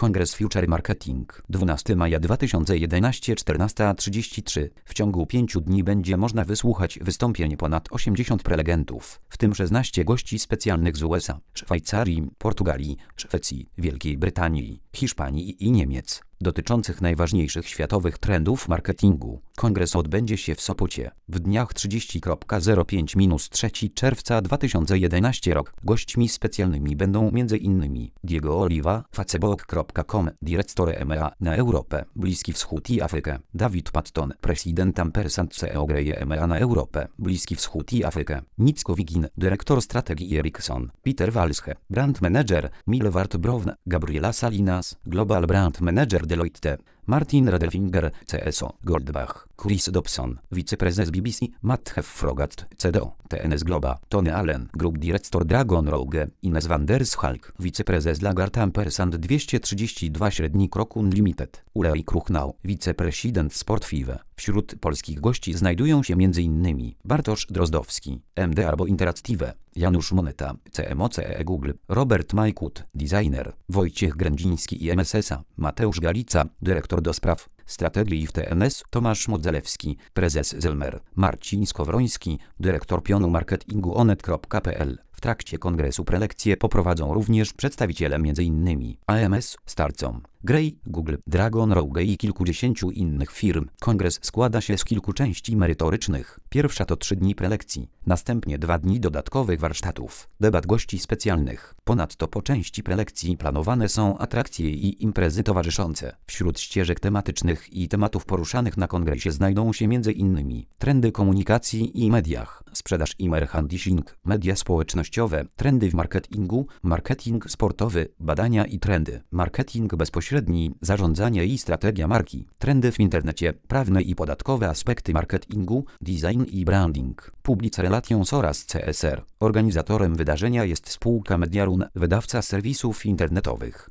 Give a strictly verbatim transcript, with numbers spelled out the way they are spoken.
Kongres Future Marketing. dwunastego maja dwa tysiące jedenastego czternasta trzydzieści trzy. W ciągu pięciu dni będzie można wysłuchać wystąpień ponad osiemdziesięciu prelegentów, w tym szesnastu gości specjalnych z U S A, Szwajcarii, Portugalii, Szwecji, Wielkiej Brytanii, Hiszpanii i Niemiec, dotyczących najważniejszych światowych trendów marketingu. Kongres odbędzie się w Sopocie w dniach trzydziestego do pierwszego do trzeciego czerwca dwa tysiące jedenastego rok. Gośćmi specjalnymi będą m.in. Diego Oliva, facebook kropka com, dyrektor M E A na Europę, Bliski Wschód i Afrykę, David Patton, prezydent Ampersand C E O Greje M E A na Europę, Bliski Wschód i Afrykę, Nicko Wigin, dyrektor strategii Ericsson, Peter Walsche, brand manager, Mileward Brown, Gabriela Salinas, global brand manager Deloitte, Martin Radelfinger, C S O, Goldbach, Chris Dobson, wiceprezes B B C, Matt Heffrogat, C D O, T N S Globa, Tony Allen, Group Director Dragon Rouge, Ines van der Schalk, wiceprezes Lagard Ampersand dwieście trzydzieści dwa średni krok Unlimited, Ulrich Kruchnau, wiceprezydent Sportfive. Wśród polskich gości znajdują się m.in. Bartosz Drozdowski, M D Arbo Interactive, Janusz Moneta, C M O C E Google, Robert Majkut, designer, Wojciech Grędziński i M S S A, Mateusz Galica, dyrektor do spraw strategii w T N S, Tomasz Modzelewski, prezes Zelmer, Marcin Skowroński, dyrektor pionu marketingu onet kropka p l. W trakcie kongresu prelekcje poprowadzą również przedstawiciele m.in. A M S, Starcom, Grey, Google, Dragon Rouge i kilkudziesięciu innych firm. Kongres składa się z kilku części merytorycznych. Pierwsza to trzy dni prelekcji, następnie dwa dni dodatkowych warsztatów, debat gości specjalnych. Ponadto po części prelekcji planowane są atrakcje i imprezy towarzyszące. Wśród ścieżek tematycznych i tematów poruszanych na kongresie znajdą się m.in. trendy komunikacji i mediach, sprzedaż i merchandising, media społecznościowe, trendy w marketingu, marketing sportowy, badania i trendy, marketing bezpośredni, zarządzanie i strategia marki, trendy w internecie, prawne i podatkowe aspekty marketingu, design i branding, Public Relations oraz C S R. Organizatorem wydarzenia jest spółka Mediarun, wydawca serwisów internetowych.